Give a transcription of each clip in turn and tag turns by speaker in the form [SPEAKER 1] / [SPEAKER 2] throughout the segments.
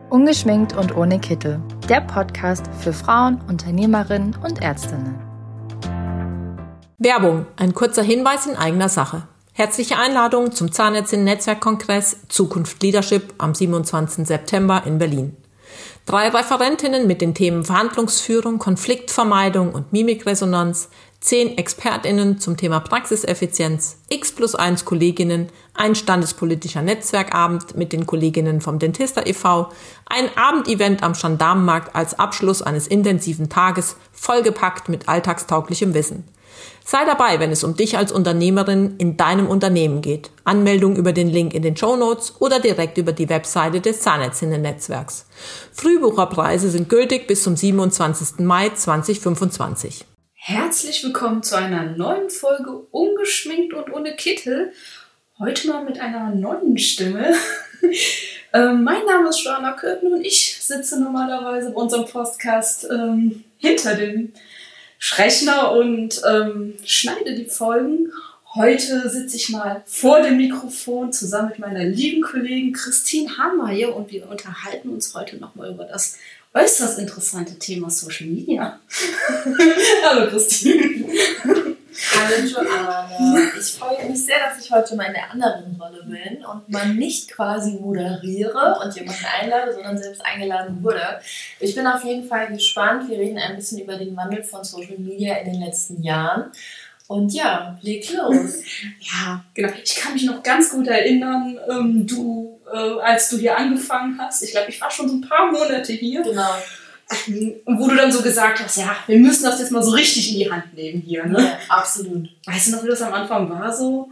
[SPEAKER 1] Ungeschminkt und ohne Kittel. Der Podcast für Frauen, Unternehmerinnen und Ärztinnen.
[SPEAKER 2] Werbung. Ein kurzer Hinweis in eigener Sache. Herzliche Einladung zum Zahnärztinnen-Netzwerkkongress Zukunft Leadership am 27. September in Berlin. 3 Referentinnen mit den Themen Verhandlungsführung, Konfliktvermeidung und Mimikresonanz, 10 ExpertInnen zum Thema Praxiseffizienz, X+1 Kolleginnen, ein standespolitischer Netzwerkabend mit den Kolleginnen vom Dentista e.V., ein Abendevent am Gendarmenmarkt als Abschluss eines intensiven Tages, vollgepackt mit alltagstauglichem Wissen. Sei dabei, wenn es um dich als Unternehmerin in deinem Unternehmen geht. Anmeldung über den Link in den Shownotes oder direkt über die Webseite des Zahnärztinnen-Netzwerks. Frühbucherpreise sind gültig bis zum 27. Mai 2025.
[SPEAKER 3] Herzlich willkommen zu einer neuen Folge Ungeschminkt und ohne Kittel. Heute mal mit einer neuen Stimme. Mein Name ist Joanna Köppen und ich sitze normalerweise bei unserem Podcast hinter dem Rechner und schneide die Folgen. Heute sitze ich mal vor dem Mikrofon zusammen mit meiner lieben Kollegin Christine Hammeyer und wir unterhalten uns heute nochmal über das äußerst interessante Thema Social Media. Hallo Christine.
[SPEAKER 4] Hallo Joanna. Ich freue mich sehr, dass ich heute mal in der anderen Rolle bin und mal nicht quasi moderiere und jemanden einlade, sondern selbst eingeladen wurde. Ich bin auf jeden Fall gespannt. Wir reden ein bisschen über den Wandel von Social Media in den letzten Jahren. Und ja, leg los.
[SPEAKER 3] Ja, genau. Ich kann mich noch ganz gut erinnern, als du hier angefangen hast. Ich glaube, ich war schon so ein paar Monate hier.
[SPEAKER 4] Genau.
[SPEAKER 3] Wo du dann so gesagt hast, ja, wir müssen das jetzt mal so richtig in die Hand nehmen hier, ne?
[SPEAKER 4] Ja, absolut.
[SPEAKER 3] Weißt du noch, wie das am Anfang war so?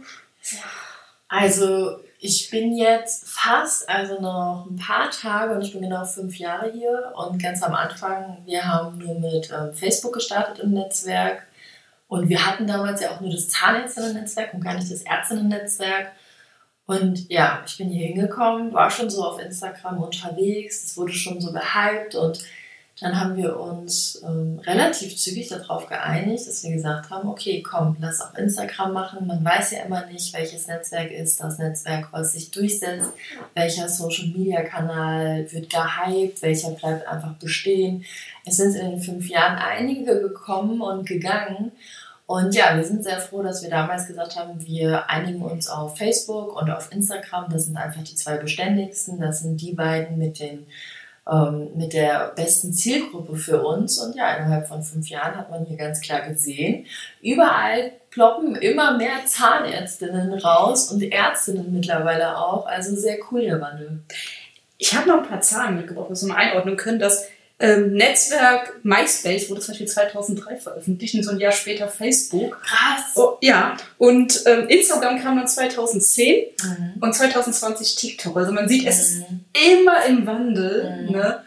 [SPEAKER 4] Also, ich bin jetzt noch ein paar Tage und ich bin genau 5 Jahre hier. Und ganz am Anfang, wir haben nur mit Facebook gestartet im Netzwerk. Und wir hatten damals ja auch nur das Zahnärztinnen-Netzwerk und gar nicht das Ärztinnen-Netzwerk. Und ja, ich bin hier hingekommen, war schon so auf Instagram unterwegs, es wurde schon so gehypt und dann haben wir uns relativ zügig darauf geeinigt, dass wir gesagt haben, okay, komm, lass auch Instagram machen. Man weiß ja immer nicht, welches Netzwerk ist das Netzwerk, was sich durchsetzt, welcher Social-Media-Kanal wird gehypt, welcher bleibt einfach bestehen. Es sind in den 5 Jahren einige gekommen und gegangen. Und ja, wir sind sehr froh, dass wir damals gesagt haben, wir einigen uns auf Facebook und auf Instagram. Das sind einfach die 2 beständigsten. Das sind die beiden mit der besten Zielgruppe für uns. Und ja, innerhalb von 5 Jahren hat man hier ganz klar gesehen, überall ploppen immer mehr Zahnärztinnen raus und Ärztinnen mittlerweile auch. Also sehr cool der Wandel.
[SPEAKER 3] Ich habe noch ein paar Zahlen mitgebracht, dass wir mal einordnen können. Das Netzwerk MySpace wurde zum Beispiel 2003 veröffentlicht und so ein Jahr später Facebook.
[SPEAKER 4] Krass!
[SPEAKER 3] Oh, ja, und Instagram kam dann 2010 und 2020 TikTok. Also man sieht, es ist immer im Wandel. Ne?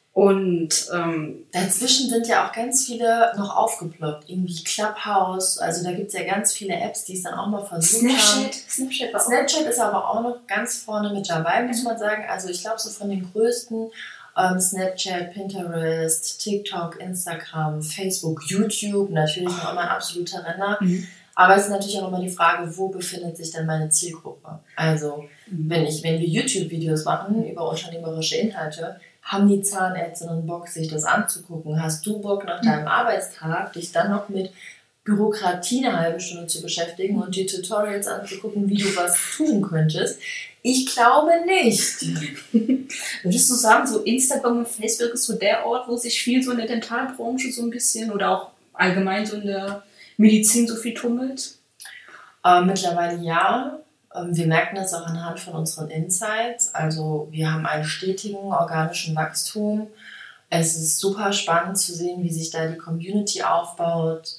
[SPEAKER 3] Und
[SPEAKER 4] dazwischen sind ja auch ganz viele noch aufgeploppt. Irgendwie Clubhouse, also da gibt es ja ganz viele Apps, die es dann auch mal versucht haben. Snapchat ist aber auch noch ganz vorne mit dabei, muss man sagen. Also ich glaube, so von den größten Snapchat, Pinterest, TikTok, Instagram, Facebook, YouTube, natürlich noch immer ein absoluter Renner. Aber es ist natürlich auch immer die Frage, wo befindet sich denn meine Zielgruppe? Also, wenn wir YouTube-Videos machen über unternehmerische Inhalte, haben die Zahnärztinnen Bock, sich das anzugucken? Hast du Bock, nach deinem Arbeitstag dich dann noch mit Bürokratie eine halbe Stunde zu beschäftigen und die Tutorials anzugucken, wie du was tun könntest? Ich glaube nicht.
[SPEAKER 3] Würdest du sagen, so Instagram und Facebook ist so der Ort, wo sich viel so in der Dentalbranche so ein bisschen oder auch allgemein so in der Medizin so viel tummelt?
[SPEAKER 4] Mittlerweile ja. Wir merken das auch anhand von unseren Insights. Also wir haben einen stetigen organischen Wachstum. Es ist super spannend zu sehen, wie sich da die Community aufbaut.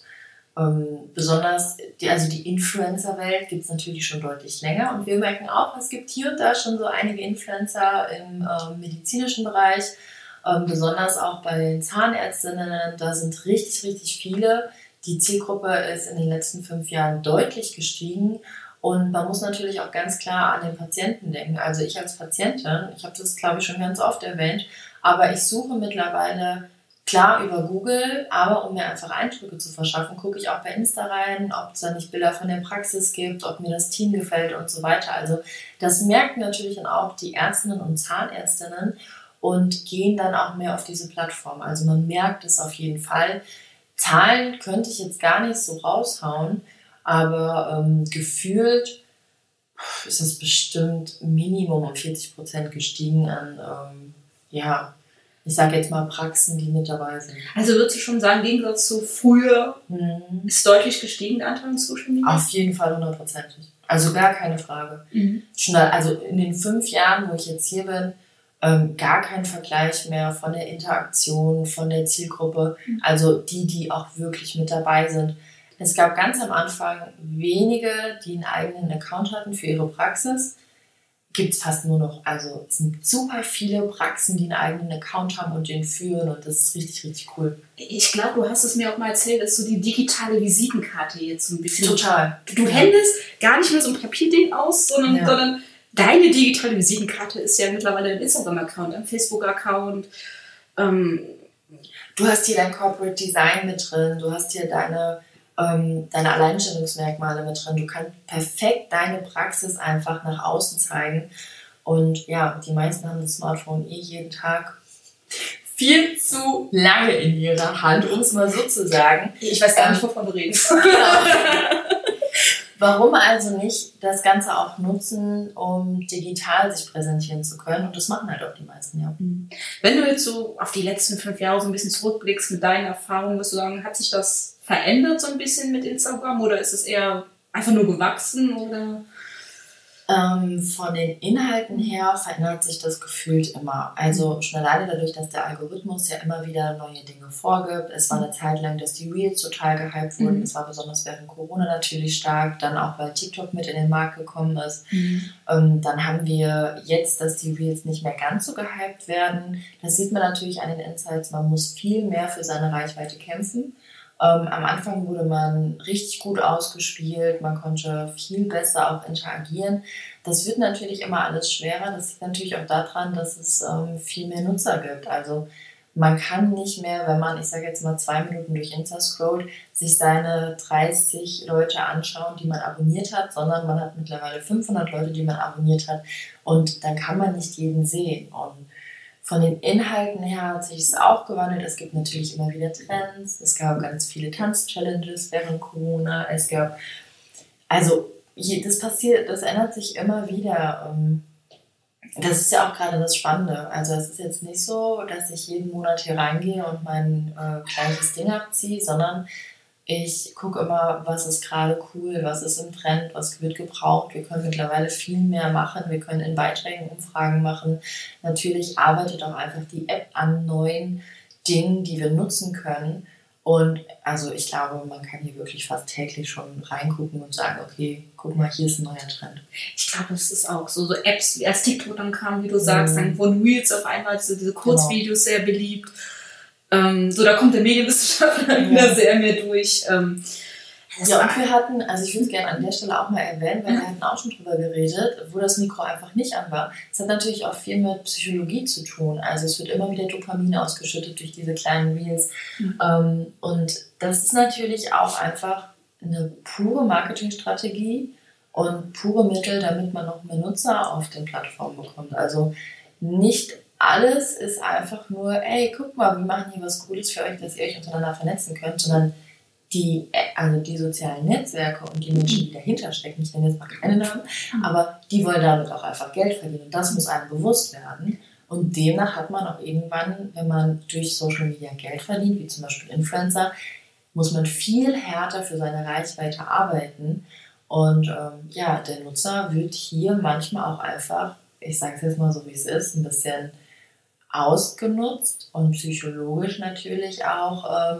[SPEAKER 4] Besonders die Influencer-Welt gibt es natürlich schon deutlich länger und wir merken auch, es gibt hier und da schon so einige Influencer im medizinischen Bereich, besonders auch bei den Zahnärztinnen, da sind richtig, richtig viele. Die Zielgruppe ist in den letzten 5 Jahren deutlich gestiegen und man muss natürlich auch ganz klar an den Patienten denken. Also ich als Patientin, ich habe das glaube ich schon ganz oft erwähnt, aber ich suche mittlerweile klar über Google, aber um mir einfach Eindrücke zu verschaffen, gucke ich auch bei Insta rein, ob es da nicht Bilder von der Praxis gibt, ob mir das Team gefällt und so weiter. Also das merken natürlich dann auch die Ärztinnen und Zahnärztinnen und gehen dann auch mehr auf diese Plattform. Also man merkt es auf jeden Fall. Zahlen könnte ich jetzt gar nicht so raushauen, aber gefühlt ist es bestimmt Minimum um 40% gestiegen an, ich sage jetzt mal Praxen, die mit dabei sind.
[SPEAKER 3] Also würdest du schon sagen, im Gegensatz zu früher ist deutlich gestiegen der Anteil an Social Media?
[SPEAKER 4] Auf jeden Fall 100%. Also gar keine Frage. Also in den 5 Jahren, wo ich jetzt hier bin, gar kein Vergleich mehr von der Interaktion, von der Zielgruppe. Also die auch wirklich mit dabei sind. Es gab ganz am Anfang wenige, die einen eigenen Account hatten für ihre Praxis. Gibt es fast nur noch. Also es sind super viele Praxen, die einen eigenen Account haben und den führen und das ist richtig, richtig cool.
[SPEAKER 3] Ich glaube, du hast es mir auch mal erzählt, dass so die digitale Visitenkarte jetzt so ein bisschen...
[SPEAKER 4] Total.
[SPEAKER 3] Du händest gar nicht mehr so ein Papierding aus, sondern deine digitale Visitenkarte ist ja mittlerweile ein Instagram-Account, ein Facebook-Account.
[SPEAKER 4] Du hast hier dein Corporate Design mit drin, du hast hier deine Alleinstellungsmerkmale mit drin. Du kannst perfekt deine Praxis einfach nach außen zeigen. Und ja, die meisten haben das Smartphone jeden Tag viel zu lange in ihrer Hand, um es mal so zu sagen.
[SPEAKER 3] Ich weiß gar nicht, wovon du redest.
[SPEAKER 4] Genau. Warum also nicht das Ganze auch nutzen, um digital sich präsentieren zu können? Und das machen halt auch die meisten, ja.
[SPEAKER 3] Wenn du jetzt so auf die letzten 5 Jahre so ein bisschen zurückblickst mit deinen Erfahrungen, würdest du sagen, hat sich das verändert so ein bisschen mit Instagram oder ist es eher einfach nur gewachsen? Oder?
[SPEAKER 4] Von den Inhalten her verändert sich das gefühlt immer. Also schon alleine dadurch, dass der Algorithmus ja immer wieder neue Dinge vorgibt. Es war eine Zeit lang, dass die Reels total gehypt wurden. Das war besonders während Corona natürlich stark. Dann auch, weil TikTok mit in den Markt gekommen ist. Dann haben wir jetzt, dass die Reels nicht mehr ganz so gehypt werden. Das sieht man natürlich an den Insights. Man muss viel mehr für seine Reichweite kämpfen. Am Anfang wurde man richtig gut ausgespielt, man konnte viel besser auch interagieren. Das wird natürlich immer alles schwerer. Das liegt natürlich auch daran, dass es viel mehr Nutzer gibt. Also man kann nicht mehr, wenn man, ich sage jetzt mal 2 Minuten durch Insta scrollt, sich seine 30 Leute anschauen, die man abonniert hat, sondern man hat mittlerweile 500 Leute, die man abonniert hat. Und dann kann man nicht jeden sehen. Und von den Inhalten her hat sich es auch gewandelt. Es gibt natürlich immer wieder Trends. Es gab ganz viele Tanz-Challenges während Corona. Es gab, also das ändert sich immer wieder. Das ist ja auch gerade das Spannende. Also es ist jetzt nicht so, dass ich jeden Monat hier reingehe und mein gleiches Ding abziehe, sondern ich gucke immer, was ist gerade cool, was ist im Trend, was wird gebraucht. Wir können mittlerweile viel mehr machen. Wir können in Beiträgen Umfragen machen. Natürlich arbeitet auch einfach die App an neuen Dingen, die wir nutzen können. Und also ich glaube, man kann hier wirklich fast täglich schon reingucken und sagen, okay, guck mal, hier ist ein neuer Trend.
[SPEAKER 3] Ich glaube, das ist auch so Apps, wie als TikTok dann kam, wie du sagst, dann wurden Reels auf einmal, diese Kurzvideos sehr beliebt. Da kommt der Medienwissenschaftler wieder sehr mehr durch.
[SPEAKER 4] Und wir hatten, also ich würde es gerne an der Stelle auch mal erwähnen, weil wir hatten auch schon drüber geredet, wo das Mikro einfach nicht an war. Es hat natürlich auch viel mit Psychologie zu tun. Also es wird immer wieder Dopamin ausgeschüttet durch diese kleinen Reels. Und das ist natürlich auch einfach eine pure Marketingstrategie und pure Mittel, damit man noch mehr Nutzer auf den Plattformen bekommt. Also nicht alles ist einfach nur, ey, guck mal, wir machen hier was Cooles für euch, dass ihr euch untereinander vernetzen könnt, sondern die sozialen Netzwerke und die Menschen, die dahinter stecken, ich nenne jetzt mal keine Namen, aber die wollen damit auch einfach Geld verdienen und das muss einem bewusst werden. Und demnach hat man auch irgendwann, wenn man durch Social Media Geld verdient, wie zum Beispiel Influencer, muss man viel härter für seine Reichweite arbeiten. Und der Nutzer wird hier manchmal auch einfach, ich sage es jetzt mal so wie es ist, ein bisschen ausgenutzt und psychologisch natürlich auch.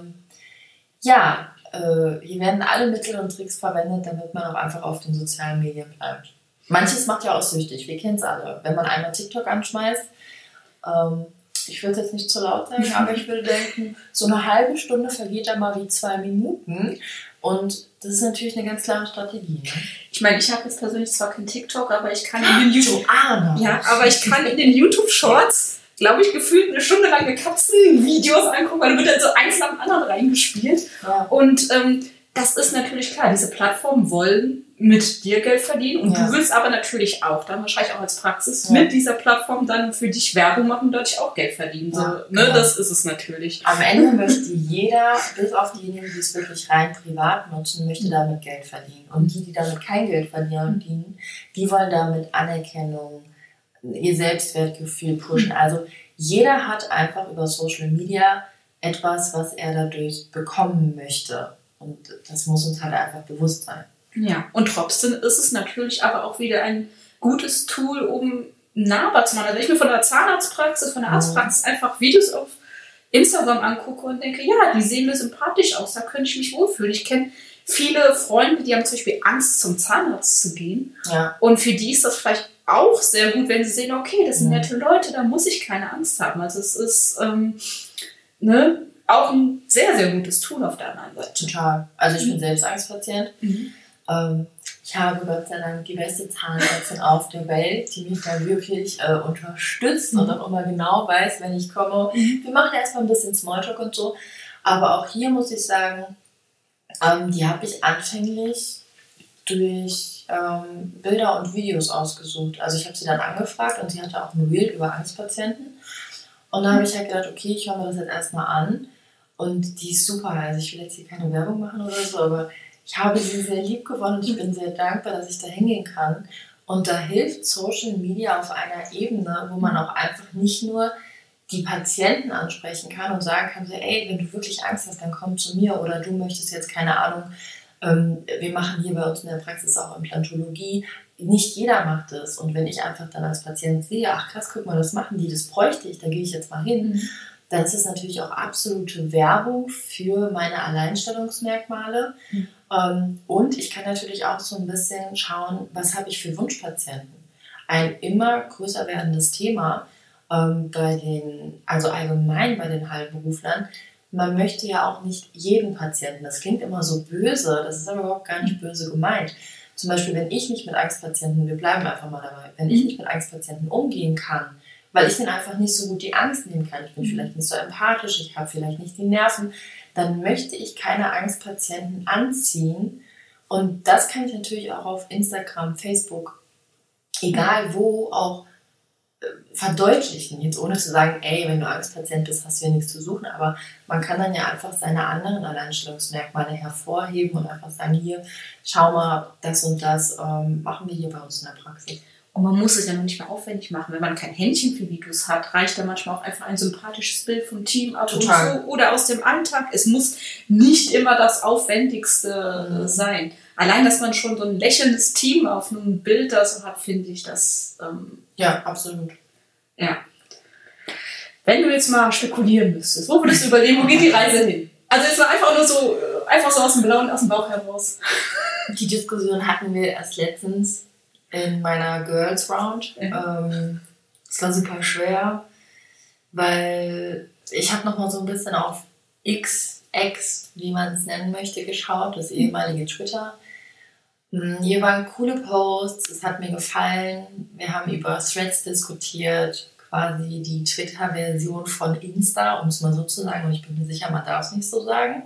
[SPEAKER 4] Hier werden alle Mittel und Tricks verwendet, damit man auch einfach auf den sozialen Medien bleibt. Manches macht ja auch süchtig, wir kennen es alle. Wenn man einmal TikTok anschmeißt, ich will es jetzt nicht zu laut sagen, aber ich würde denken, so eine halbe Stunde vergeht da mal wie 2 Minuten. Und das ist natürlich eine ganz klare Strategie. Ne?
[SPEAKER 3] Ich meine, ich habe jetzt persönlich zwar kein TikTok, aber ich kann in den YouTube-Shorts, glaube ich, gefühlt eine Stunde lang Katzenvideos angucken, weil da wird dann so eins nach dem anderen reingespielt. Ja. Und das ist natürlich klar, diese Plattformen wollen mit dir Geld verdienen und du willst aber natürlich auch dann wahrscheinlich auch als Praxis mit dieser Plattform dann für dich Werbung machen und dadurch auch Geld verdienen. So, ne? Genau. Das ist es natürlich.
[SPEAKER 4] Am Ende möchte jeder, bis auf diejenigen, die es wirklich rein privat nutzen, möchte damit Geld verdienen. Und die damit kein Geld verdienen, die wollen damit Anerkennung, ihr Selbstwertgefühl pushen. Also jeder hat einfach über Social Media etwas, was er dadurch bekommen möchte. Und das muss uns halt einfach bewusst sein.
[SPEAKER 3] Ja, und trotzdem ist es natürlich aber auch wieder ein gutes Tool, um nahbar zu machen. Also wenn ich mir von der Zahnarztpraxis, von der Arztpraxis einfach Videos auf Instagram angucke und denke, ja, die sehen mir sympathisch aus, da könnte ich mich wohlfühlen. Ich kenne viele Freunde, die haben zum Beispiel Angst, zum Zahnarzt zu gehen. Ja. Und für die ist das vielleicht auch sehr gut, wenn sie sehen, okay, das sind nette Leute, da muss ich keine Angst haben. Also es ist auch ein sehr, sehr gutes Tool auf der anderen Seite.
[SPEAKER 4] Total. Also ich bin selbst Angstpatient. Ich habe Gott sei Dank die beste Zahnärztin auf der Welt, die mich da wirklich unterstützt und auch immer genau weiß, wenn ich komme. Wir machen erstmal ein bisschen Smalltalk und so. Aber auch hier muss ich sagen, die habe ich anfänglich durch Bilder und Videos ausgesucht. Also ich habe sie dann angefragt und sie hatte auch ein Reel über Angstpatienten. Und dann habe ich halt gedacht, okay, ich höre mir das jetzt erstmal an. Und die ist super. Also ich will jetzt hier keine Werbung machen oder so, aber ich habe sie sehr lieb gewonnen und ich bin sehr dankbar, dass ich da hingehen kann. Und da hilft Social Media auf einer Ebene, wo man auch einfach nicht nur die Patienten ansprechen kann und sagen kann, so, ey, wenn du wirklich Angst hast, dann komm zu mir. Oder du möchtest jetzt, keine Ahnung, wir machen hier bei uns in der Praxis auch Implantologie. Nicht jeder macht das. Und wenn ich einfach dann als Patient sehe, ach krass, guck mal, das machen die, das bräuchte ich, da gehe ich jetzt mal hin. Dann ist es natürlich auch absolute Werbung für meine Alleinstellungsmerkmale. Und ich kann natürlich auch so ein bisschen schauen, was habe ich für Wunschpatienten. Ein immer größer werdendes Thema also allgemein bei den Heilberuflern. Man möchte ja auch nicht jeden Patienten, das klingt immer so böse, das ist aber überhaupt gar nicht böse gemeint. Zum Beispiel, wenn ich nicht mit Angstpatienten, wir bleiben einfach mal dabei, wenn ich nicht mit Angstpatienten umgehen kann, weil ich denen einfach nicht so gut die Angst nehmen kann, ich bin vielleicht nicht so empathisch, ich habe vielleicht nicht die Nerven, dann möchte ich keine Angstpatienten anziehen. Und das kann ich natürlich auch auf Instagram, Facebook, egal wo, auch verdeutlichen. Jetzt ohne zu sagen, ey, wenn du Angstpatient bist, hast du ja nichts zu suchen. Aber man kann dann ja einfach seine anderen Alleinstellungsmerkmale hervorheben und einfach sagen, hier, schau mal, das und das machen wir hier bei uns in der Praxis.
[SPEAKER 3] Und man muss es ja noch nicht mal aufwendig machen. Wenn man kein Händchen für Videos hat, reicht da manchmal auch einfach ein sympathisches Bild vom Team ab und so oder aus dem Alltag. Es muss nicht immer das Aufwendigste sein. Allein, dass man schon so ein lächelndes Team auf einem Bild da so hat, finde ich das...
[SPEAKER 4] ja, absolut.
[SPEAKER 3] Ja. Wenn du jetzt mal spekulieren müsstest, wo würdest du überlegen, wo geht die Reise hin? Also jetzt mal einfach so aus dem Blauen, aus dem Bauch heraus.
[SPEAKER 4] Die Diskussion hatten wir erst letztens in meiner Girls Round. Es war super schwer, weil ich habe nochmal so ein bisschen auf X, wie man es nennen möchte, geschaut, das ehemalige Twitter. Hier waren coole Posts, es hat mir gefallen. Wir haben über Threads diskutiert, quasi die Twitter-Version von Insta, um es mal so zu sagen. Und ich bin mir sicher, man darf es nicht so sagen.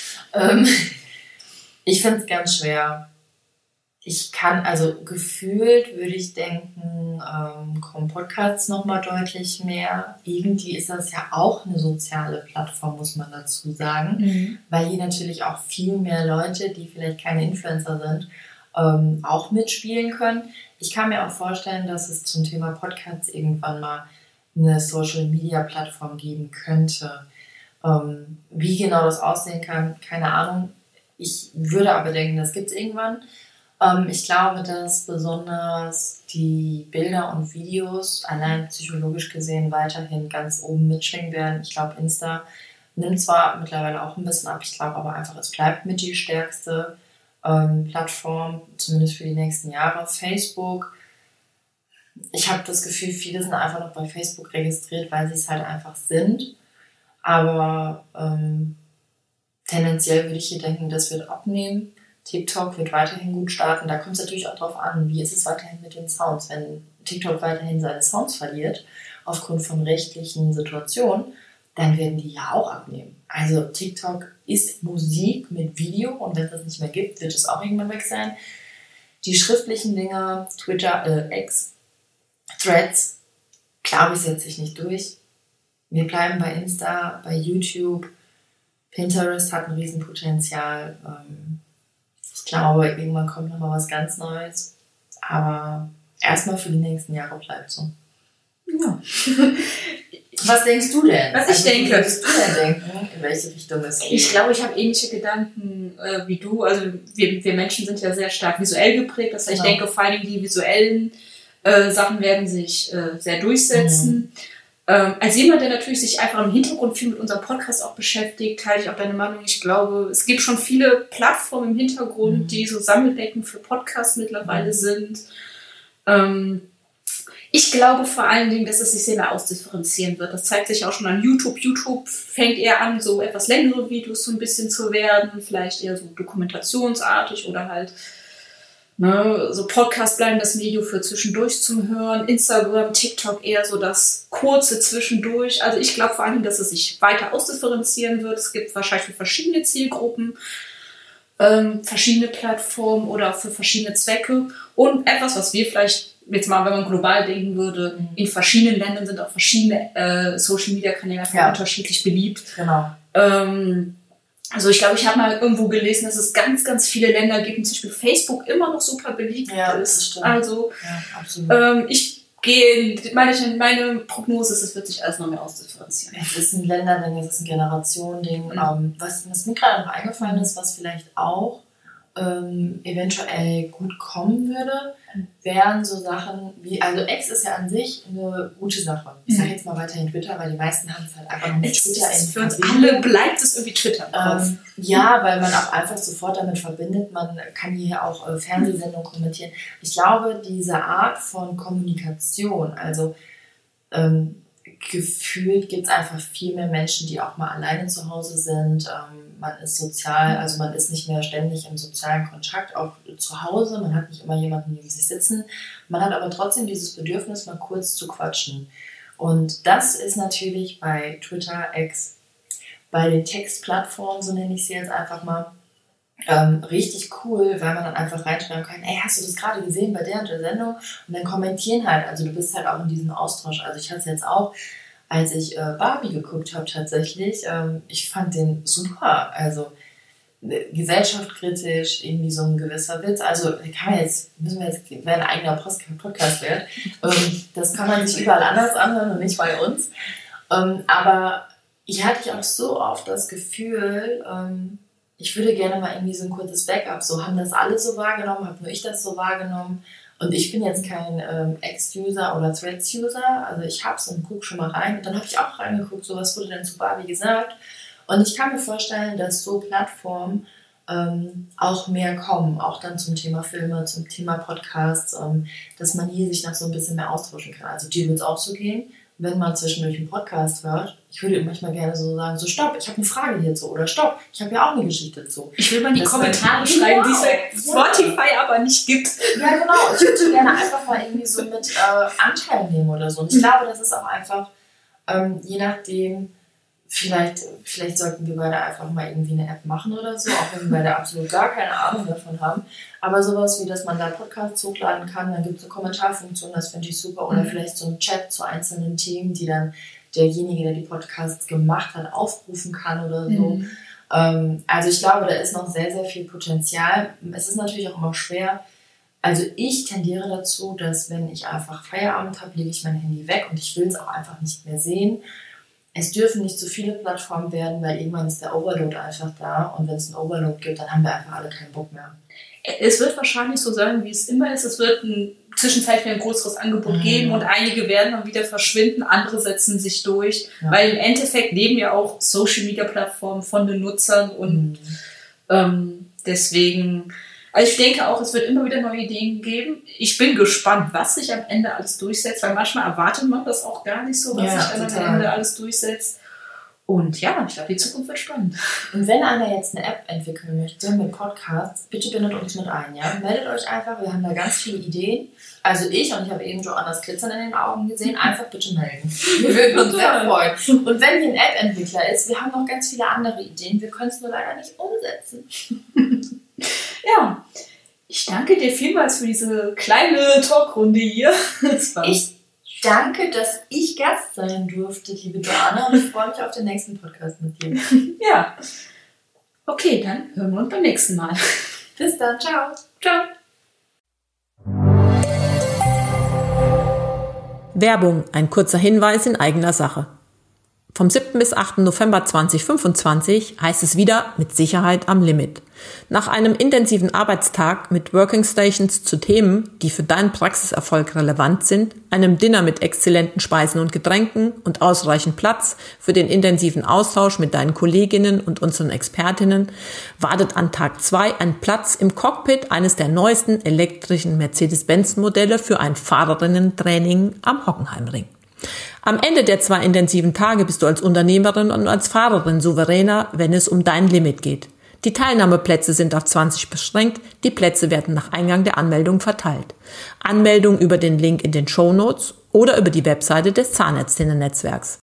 [SPEAKER 4] Ich finde es ganz schwer. Ich kann, also gefühlt würde ich denken, kommen Podcasts nochmal deutlich mehr. Irgendwie ist das ja auch eine soziale Plattform, muss man dazu sagen. Weil hier natürlich auch viel mehr Leute, die vielleicht keine Influencer sind, auch mitspielen können. Ich kann mir auch vorstellen, dass es zum Thema Podcasts irgendwann mal eine Social-Media-Plattform geben könnte. Wie genau das aussehen kann, keine Ahnung. Ich würde aber denken, das gibt es irgendwann. Ich glaube, dass besonders die Bilder und Videos allein psychologisch gesehen weiterhin ganz oben mitschwingen werden. Ich glaube, Insta nimmt zwar mittlerweile auch ein bisschen ab, ich glaube aber einfach, es bleibt mit die stärkste Plattform, zumindest für die nächsten Jahre. Facebook, ich habe das Gefühl, viele sind einfach noch bei Facebook registriert, weil sie es halt einfach sind. Aber tendenziell würde ich hier denken, das wird abnehmen. TikTok wird weiterhin gut starten. Da kommt es natürlich auch darauf an, wie ist es weiterhin mit den Sounds. Wenn TikTok weiterhin seine Sounds verliert, aufgrund von rechtlichen Situationen, dann werden die ja auch abnehmen. Also TikTok ist Musik mit Video und wenn es das nicht mehr gibt, wird es auch irgendwann weg sein. Die schriftlichen Dinge, Twitter, X, Threads, glaube ich, setze ich nicht durch. Wir bleiben bei Insta, bei YouTube. Pinterest hat ein Riesenpotenzial. Ich glaube, irgendwann kommt nochmal was ganz Neues. Aber erstmal für die nächsten Jahre bleibt so.
[SPEAKER 3] Ja.
[SPEAKER 4] Was denkst du denn?
[SPEAKER 3] Was ich denke.
[SPEAKER 4] Wie würdest du denn denken, in welche Richtung es geht?
[SPEAKER 3] Ich glaube, ich habe ähnliche Gedanken wie du. Also wir Menschen sind ja sehr stark visuell geprägt. Das heißt, ich denke, vor allem die visuellen Sachen werden sich sehr durchsetzen. Als jemand, der natürlich sich einfach im Hintergrund viel mit unserem Podcast auch beschäftigt, teile ich auch deine Meinung. Ich glaube, es gibt schon viele Plattformen im Hintergrund, die so Sammelbecken für Podcasts mittlerweile sind. Ich glaube vor allen Dingen, dass es sich sehr mehr ausdifferenzieren wird. Das zeigt sich auch schon an YouTube. YouTube fängt eher an, so etwas längere Videos so ein bisschen zu werden, vielleicht eher so dokumentationsartig oder halt so Podcast bleiben das Video für zwischendurch zum Hören. Instagram, TikTok eher so das kurze Zwischendurch. Also ich glaube vor allen Dingen, dass es sich weiter ausdifferenzieren wird. Es gibt wahrscheinlich für verschiedene Zielgruppen verschiedene Plattformen oder für verschiedene Zwecke. Und etwas, was wir vielleicht jetzt mal, wenn man global denken würde, in verschiedenen Ländern sind auch verschiedene Social-Media-Kanäle unterschiedlich beliebt.
[SPEAKER 4] Genau.
[SPEAKER 3] Also ich glaube, ich habe mal irgendwo gelesen, dass es ganz, ganz viele Länder gibt, und zum Beispiel Facebook immer noch super beliebt ist.
[SPEAKER 4] Das stimmt.
[SPEAKER 3] Also
[SPEAKER 4] absolut.
[SPEAKER 3] Ich gehe, meine Prognose ist, es wird sich alles noch mehr ausdifferenzieren.
[SPEAKER 4] Es ist ein Länderding, es ist ein Generationending. Was mir gerade noch eingefallen ist, was vielleicht auch eventuell gut kommen würde, wären so Sachen wie, also X ist ja an sich eine gute Sache. Ich sage jetzt mal weiterhin Twitter, weil die meisten haben es halt einfach noch mit Twitter in
[SPEAKER 3] für uns alle bleibt es irgendwie Twitter drauf.
[SPEAKER 4] Ja, weil man auch einfach sofort damit verbindet, man kann hier auch Fernsehsendungen kommentieren. Ich glaube, diese Art von Kommunikation, also gefühlt gibt es einfach viel mehr Menschen, die auch mal alleine zu Hause sind. Man ist sozial, also man ist nicht mehr ständig im sozialen Kontakt, auch zu Hause. Man hat nicht immer jemanden neben sich sitzen. Man hat aber trotzdem dieses Bedürfnis, mal kurz zu quatschen. Und das ist natürlich bei Twitter, X, bei den Textplattformen, so nenne ich sie jetzt einfach mal, richtig cool, weil man dann einfach reinschreiben kann, ey, hast du das gerade gesehen bei der und der Sendung? Und dann kommentieren halt, also du bist halt auch in diesem Austausch. Also ich hatte es jetzt auch, als ich Barbie geguckt habe tatsächlich, ich fand den super, also gesellschaftskritisch, irgendwie so ein gewisser Witz, also wäre ein eigener Podcast wert, das kann man sich überall anders anhören und nicht bei uns, aber ich hatte auch so oft das Gefühl, ich würde gerne mal irgendwie so ein kurzes Backup, so haben das alle so wahrgenommen, habe nur ich das so wahrgenommen. Und ich bin jetzt kein X-User oder Threads-User, also ich hab's und guck schon mal rein. Und dann habe ich auch reingeguckt, so was wurde denn zu Barbie gesagt. Und ich kann mir vorstellen, dass so Plattformen auch mehr kommen, auch dann zum Thema Filme, zum Thema Podcasts, dass man hier sich noch so ein bisschen mehr austauschen kann. Also dir wird es auch so gehen, wenn man zwischendurch einen Podcast hört. Ich würde manchmal gerne so sagen, so stopp, ich habe eine Frage hierzu oder stopp, ich habe ja auch eine Geschichte dazu.
[SPEAKER 3] Ich will mal die Kommentare schreiben, die es bei Spotify aber nicht gibt.
[SPEAKER 4] Ja, genau. Ich würde gerne einfach mal irgendwie so mit Anteil nehmen oder so. Und ich glaube, das ist auch einfach, je nachdem, vielleicht sollten wir beide einfach mal irgendwie eine App machen oder so, auch wenn wir beide absolut gar keine Ahnung davon haben. Aber sowas wie, dass man da Podcasts hochladen kann, dann gibt es eine Kommentarfunktion, das finde ich super. Oder vielleicht so ein Chat zu einzelnen Themen, die dann derjenige, der die Podcasts gemacht hat, aufrufen kann oder so. Also ich glaube, da ist noch sehr, sehr viel Potenzial. Es ist natürlich auch immer schwer. Also ich tendiere dazu, dass wenn ich einfach Feierabend habe, lege ich mein Handy weg und ich will es auch einfach nicht mehr sehen. Es dürfen nicht zu viele Plattformen werden, weil irgendwann ist der Overload einfach da. Und wenn es einen Overload gibt, dann haben wir einfach alle keinen Bock mehr.
[SPEAKER 3] Es wird wahrscheinlich so sein, wie es immer ist. Es wird zwischenzeitlich ein größeres Angebot geben und einige werden dann wieder verschwinden, andere setzen sich durch. Ja. Weil im Endeffekt leben ja auch Social-Media-Plattformen von den Nutzern und deswegen... Also ich denke auch, es wird immer wieder neue Ideen geben. Ich bin gespannt, was sich am Ende alles durchsetzt, weil manchmal erwartet man das auch gar nicht so, was sich dann am Ende alles durchsetzt. Und ja, ich glaube, die Zukunft wird spannend.
[SPEAKER 4] Und wenn einer jetzt eine App entwickeln möchte mit Podcasts, bitte bindet uns mit ein, ja? Meldet euch einfach, wir haben da ganz viele Ideen. Also ich habe eben Joannas Glitzern in den Augen gesehen, einfach bitte melden. Wir würden uns sehr freuen. Und wenn hier ein App-Entwickler ist, wir haben noch ganz viele andere Ideen, wir können es nur leider nicht umsetzen.
[SPEAKER 3] Ja, Ich danke dir vielmals für diese kleine Talkrunde hier.
[SPEAKER 4] Ich danke, dass ich Gast sein durfte, liebe Joanna, und ich freue mich auf den nächsten Podcast mit dir.
[SPEAKER 3] Ja. Okay, dann hören wir uns beim nächsten Mal.
[SPEAKER 4] Bis dann, ciao.
[SPEAKER 3] Ciao.
[SPEAKER 2] Werbung, ein kurzer Hinweis in eigener Sache. Vom 7. bis 8. November 2025 heißt es wieder mit Sicherheit am Limit. Nach einem intensiven Arbeitstag mit Working Stations zu Themen, die für deinen Praxiserfolg relevant sind, einem Dinner mit exzellenten Speisen und Getränken und ausreichend Platz für den intensiven Austausch mit deinen Kolleginnen und unseren Expertinnen, wartet an Tag 2 ein Platz im Cockpit eines der neuesten elektrischen Mercedes-Benz-Modelle für ein Fahrerinnen-Training am Hockenheimring. Am Ende der 2 intensiven Tage bist du als Unternehmerin und als Fahrerin souveräner, wenn es um dein Limit geht. Die Teilnahmeplätze sind auf 20 beschränkt, die Plätze werden nach Eingang der Anmeldung verteilt. Anmeldung über den Link in den Shownotes oder über die Webseite des Zahnärztinnen-Netzwerks.